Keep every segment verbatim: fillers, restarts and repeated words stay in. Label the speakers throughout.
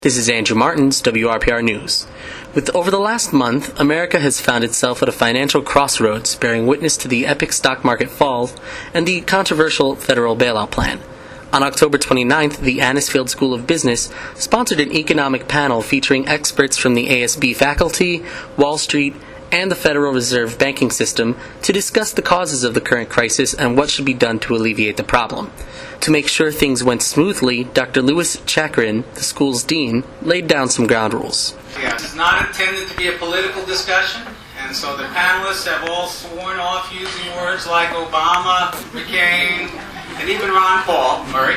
Speaker 1: This is Andrew Martins, W R P R News. With over the last month, America has found itself at a financial crossroads, bearing witness to the epic stock market fall and the controversial federal bailout plan. On October twenty-ninth, the Anisfield School of Business sponsored an economic panel featuring experts from the A S B faculty, Wall Street, and the Federal Reserve banking system to discuss the causes of the current crisis and what should be done to alleviate the problem. To make sure things went smoothly, Doctor Louis Chakrin, the school's dean, laid down some ground rules.
Speaker 2: Yeah, it's not intended to be a political discussion, and so the panelists have all sworn off using words like Obama, McCain, and even Ron Paul, Murray.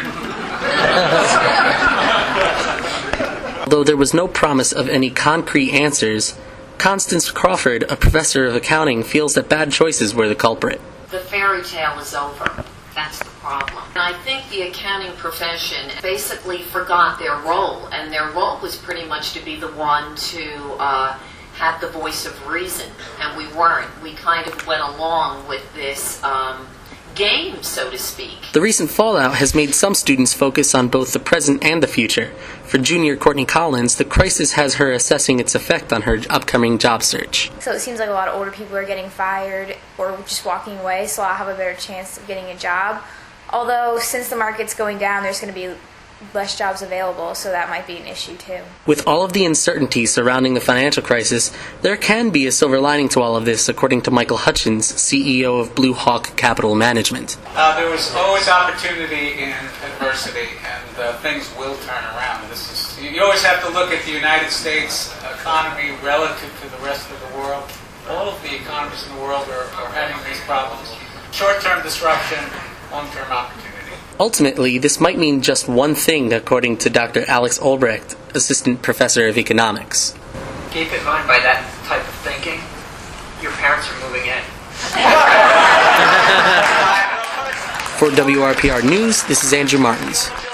Speaker 1: Although there was no promise of any concrete answers, Constance Crawford, a professor of accounting, feels that bad choices were the culprit.
Speaker 3: The fairy tale is over. That's the problem. And I think the accounting profession basically forgot their role, and their role was pretty much to be the one to uh, have the voice of reason, and we weren't. We kind of went along with this um, game, so to speak.
Speaker 1: The recent fallout has made some students focus on both the present and the future. For junior Courtney Collins, the crisis has her assessing its effect on her upcoming job search.
Speaker 4: So it seems like a lot of older people are getting fired or just walking away, so I'll have a better chance of getting a job. Although, since the market's going down, there's going to be less jobs available, so that might be an issue too.
Speaker 1: With all of the uncertainty surrounding the financial crisis, there can be a silver lining to all of this, according to Michael Hutchins, C E O of Blue Hawk Capital Management.
Speaker 2: Uh, there was always opportunity in adversity, and uh, things will turn around. This is, you always have to look at the United States economy relative to the rest of the world. All of the economies in the world are, are having these problems. Short-term disruption, long-term opportunity.
Speaker 1: Ultimately, this might mean just one thing, according to Doctor Alex Olbrecht, Assistant Professor of Economics.
Speaker 5: Keep in mind, by that type of thinking, your parents are moving in.
Speaker 1: For W R P R News, this is Andrew Martins.